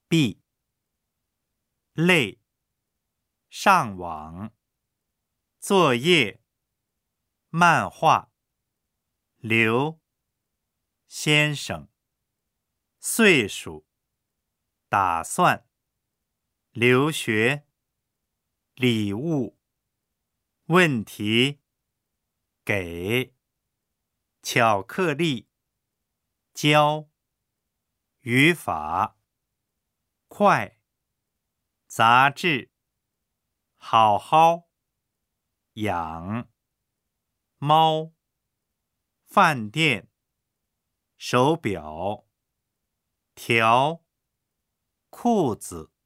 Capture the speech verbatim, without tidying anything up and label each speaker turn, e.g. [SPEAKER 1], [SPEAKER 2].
[SPEAKER 1] 必，累，上网，作业，漫画，留，先生，岁数，打算，留学，礼物，问题，给，巧克力，教，语法，快，杂志，好好，养，猫，饭店，手表，条，裤子。